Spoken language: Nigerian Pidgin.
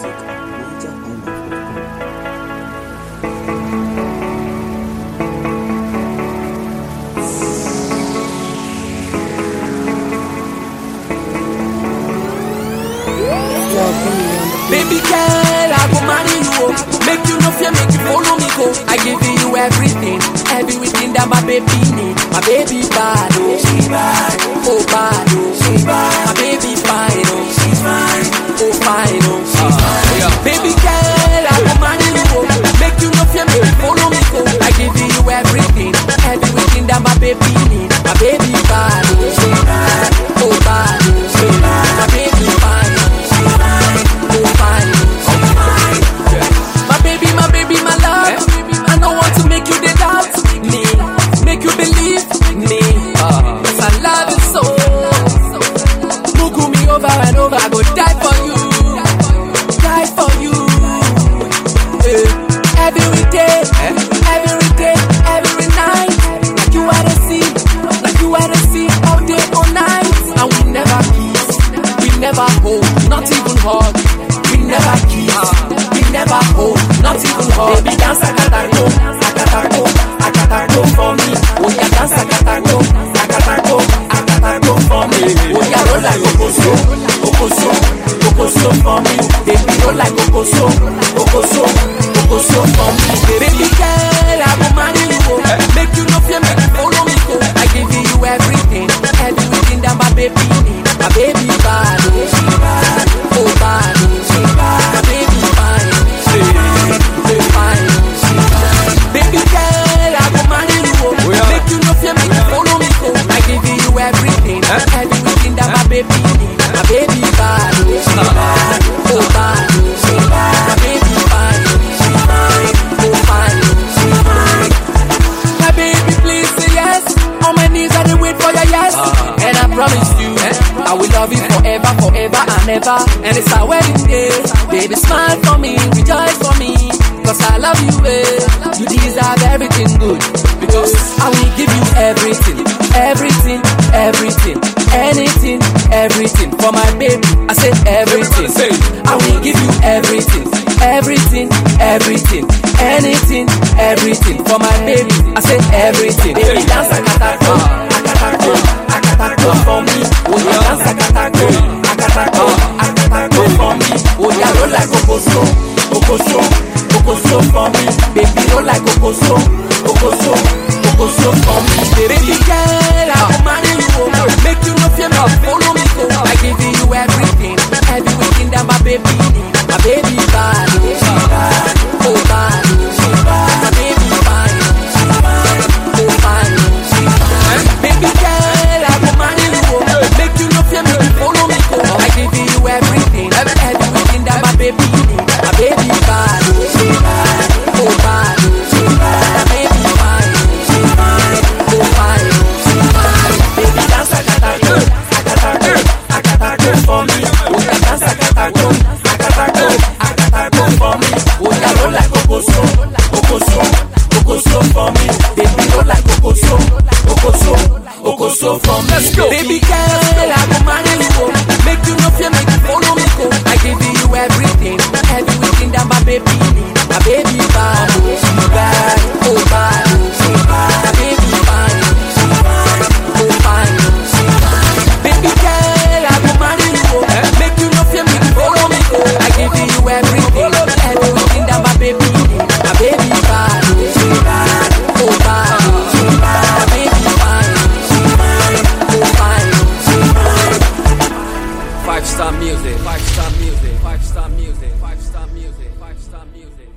music at NigerIsland.com. Baby girl, I go marry you. Make you no fear, make you follow me go. I give you everything that my baby need. My baby bad, oh she bad, oh bad, oh she bad. My baby fine, oh she's fine, oh fine, oh she's fine. Baby girl, I go marry you. Make you no fear, make you follow me go. I give you everything that my baby need. My baby bad, oh she bad, oh bad, oh she bad. My baby fine, oh fine, oh fine. My baby, my love. I don't want to make you doubt me, make you believe me. Cause I love you so. Mugu me over and over, I go die for you, die for you. Every day, every night. Like you are the sea, like you are the sea, all day, all night. And we never kiss, we never hold, not even hug. We never kiss, we never hold, not even hug. Baby, dance akatargo, akatargo, akatargo for me. Oh yeah, dance akatargo, akatargo, akatargo for me. Oh yeah, roll like okoso, okoso, okoso for me. Baby, roll like okoso, okoso, okoso for me. Baby girl, I go marry you. Make you no fear, make you follow me go. I give you everything that my baby need. My baby bad, oh she bad, oh bad, oh she bad. My baby fine, she fine, oh fine, she fine. Baby girl, I go marry you. Make you no fear, make you follow me go. I give you everything that my baby need. My baby bad, oh she bad, oh bad, oh she bad. My baby fine, she fine, oh fine, she fine. My baby, please say yes. On my knees I dey wait for your yes. And I promise you, I will love you forever, forever and ever. And it's our wedding day. Baby, smile for me, rejoice for me. Cause I love you, you deserve everything good. Because I will give you everything, everything, everything, anything, everything. For my baby, I said everything. I will give you everything, everything, everything, anything, everything. For my baby, I said everything. Baby, dance akatargo, akatargo, akatargo for me. Oh yeah, dance akatargo, akatargo, akatargo for me. Oh yeah, roll like okoso, okoso, okoso for me. Baby, roll like okoso, okoso, okoso for me. Baby girl, I go marry you. Make you no fear, make you follow me go. I give you everything that my baby need. My baby bad, oh she bad, oh bad, oh she bad. My baby fine, she fine, oh fine, she fine. Baby girl, I go marry you. Make you no fear, make you follow me go. I give you everything that my baby need. My baby bad, oh she bad, oh bad, oh she bad. My baby fine, she fine, oh fine, she fine. Baby dance akatargo, akatargo, akatargo for me. Oh yeah, dance akatargo, akatargo, akatargo for me. Oh yeah, roll like okoso, okoso, okoso for me. Baby roll like okoso, okoso, okoso for me. Let's go. Baby girl, I go marry you. Make you no fear, make you follow me go. I give you everything that my baby need. My baby bad, oh she bad, oh bad, oh she bad. My baby fine, she fine, oh fine, she fine. Baby girl, I go marry you. Make you no fear, make you follow me go. I give you everything that my baby need. My baby bad, oh she bad, oh bad, oh she bad. My baby fine, she fine, oh fine, she fine. 5-star music, 5-star music, 5-star music, 5-star music, 5-star music.